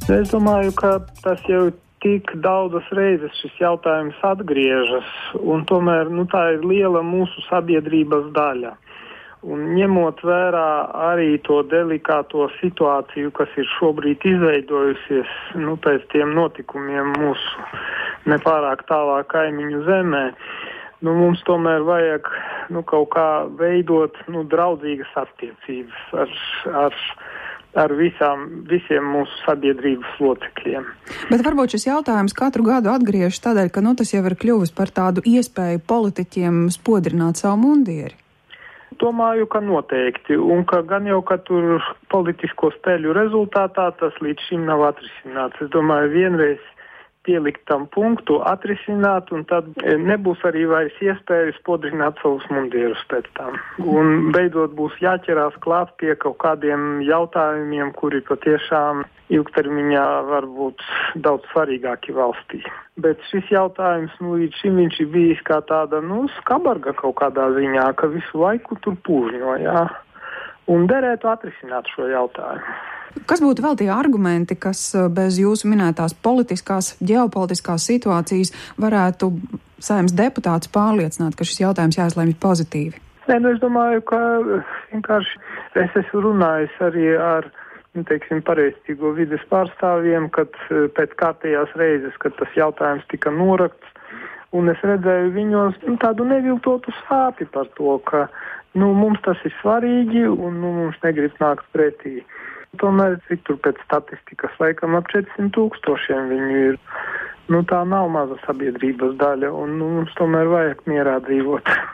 Es domāju, ka tas jau tik daudzas reizes šis jautājums atgriežas, un tomēr tā ir liela mūsu sabiedrības daļa. Un ņemot vērā arī to delikāto situāciju, kas ir šobrīd izveidojusies pēc tiem notikumiem mūsu nepārāk tālā kaimiņu zemē, mums tomēr vajag kaut kā veidot draudzīgas attiecības ar visiem mūsu sabiedrības locekļiem. Bet varbūt šis jautājums katru gadu atgriežas tādēļ, ka tas jau ir kļuvis par tādu iespēju politiķiem spodrināt savu mundieri. Domāju, ka noteikti, un ka gan jau, ka tur politisko spēļu rezultātā tas līdz šim nav atrisināts. Es domāju, vienreiz pielikt tam punktu, atrisināt, un tad nebūs arī vairs iespējas spodrināt savus mundierus pēc tam. Un beidzot būs jāķerās klāt pie kaut kādiem jautājumiem, kuri patiešām ilgtermiņā var būt daudz svarīgāki valstī. Bet šis jautājums, līdz šim viņš ir bijis kā tāda, skabarga kaut kādā ziņā, ka visu laiku tur pūžņo, jā. Un derētu atrisināt šo jautājumu. Kas būtu vēl tie argumenti, kas bez jūsu minētās politiskās, ģeopolitiskās situācijas varētu Saeimas deputātus pārliecināt, ka šis jautājums jāizlemj pozitīvi? Es domāju, ka vienkārši es esmu runājis arī ar pareiztīgo vides pārstāvjiem, kad pēc kārtējās reizes, kad tas jautājums tika norakts, un es redzēju viņos tādu neviltotu sāpi par to, ka mums tas ir svarīgi un mums negrib nākt pretī. Tomēr cik tur pēc statistikas laikam ap 400,000 viņu ir. Tā nav maza sabiedrības daļa, un mums tomēr vajag mierā dzīvot.